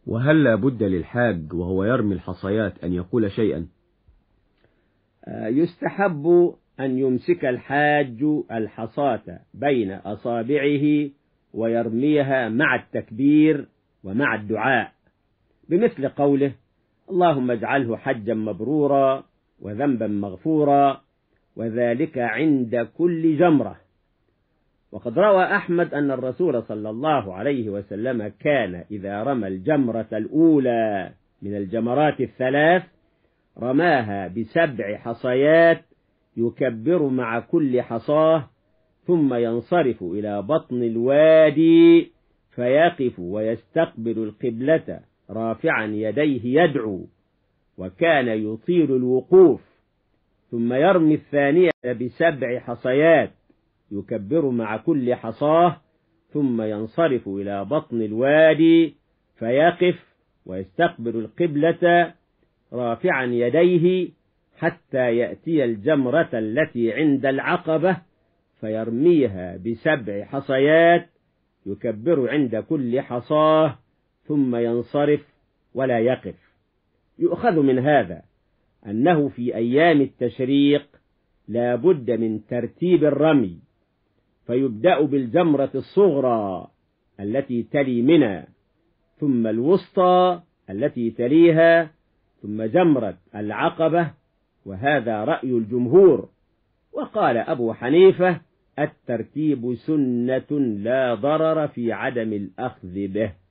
وهل لا بد للحاج وهو يرمي الحصيات أن يقول شيئا؟ يستحب أن يمسك الحاج الحصاة بين أصابعه ويرميها مع التكبير ومع الدعاء، بمثل قوله: اللهم اجعله حجا مبرورا وذنبا مغفورا، وذلك عند كل جمرة. وقد روى أحمد أن الرسول صلى الله عليه وسلم كان إذا رمى الجمرة الأولى من الجمرات الثلاث رماها ب7 حصيات يكبر مع كل حصاه، ثم ينصرف إلى بطن الوادي فيقف ويستقبل القبلة رافعا يديه يدعو، وكان يطيل الوقوف، ثم يرمي الثانية ب7 حصيات يكبر مع كل حصاه، ثم ينصرف إلى بطن الوادي فيقف ويستقبل القبلة رافعا يديه حتى يأتي الجمرة التي عند العقبة فيرميها ب7 حصيات يكبر عند كل حصاه، ثم ينصرف ولا يقف. يؤخذ من هذا أنه في أيام التشريق لا بد من ترتيب الرمي، فيبدأ بالجمرة الصغرى التي تلي منى، ثم الوسطى التي تليها، ثم جمرة العقبة، وهذا رأي الجمهور. وقال أبو حنيفة: الترتيب سنة لا ضرر في عدم الأخذ به.